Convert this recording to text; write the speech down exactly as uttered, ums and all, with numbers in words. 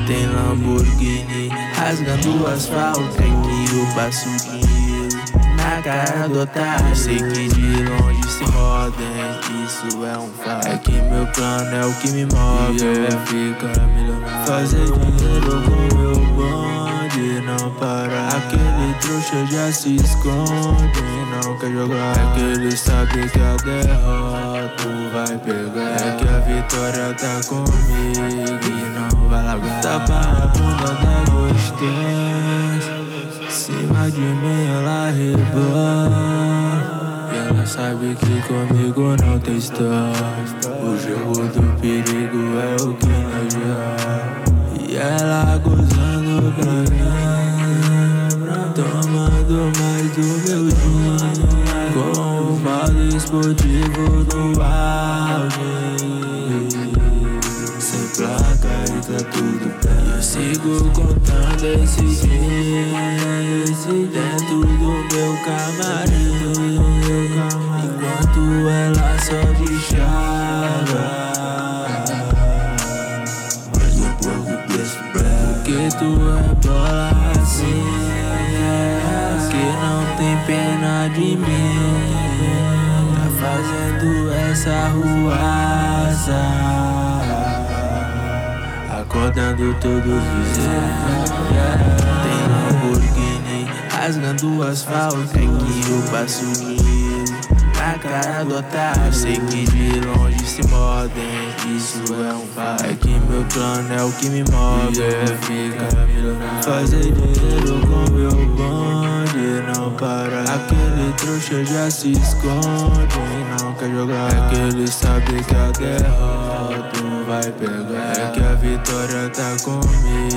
Tem Lamborghini rasgando o asfalto, é que eu passo dinheiro na cara do otário. Sei que de longe se modem, isso é um fato. É que meu plano é o que me move, é ficar milionário, fazer dinheiro com meu bonde, não parar. Aquele trouxa já se esconde, não quer jogar. É que ele sabe que a derrota vai pegar. É que a vitória tá comigo e não vai largar. Tapa na bunda da gostosa, cima de mim ela rebola. E ela sabe que comigo não tem história. O jogo do perigo é o que nós joga. E ela gozando pra mim, tomando mais do meu gin, com o balde esportivo no auge, sem placa e tá tudo bem. Eu sigo contando esses dias dentro do meu camarim, enquanto ela só de chava. Mais um pouco desse breve, porque tu é bola assim, que não tem pena de mim. Tá fazendo essa ruaça, acordando todos os vizinhos. Tem Lamborghini rasgando o asfalto, é que eu passo dinheiro na cara do otário. Sei que de longe se modem, isso é um fato. É que meu plano é o que me move, é ficar milionário, fazer dinheiro com meu bonde, não parar. Aquele trouxa já se esconde, não quer jogar. É que ele sabe que a derrota vai pegar. É que a vitória tá comigo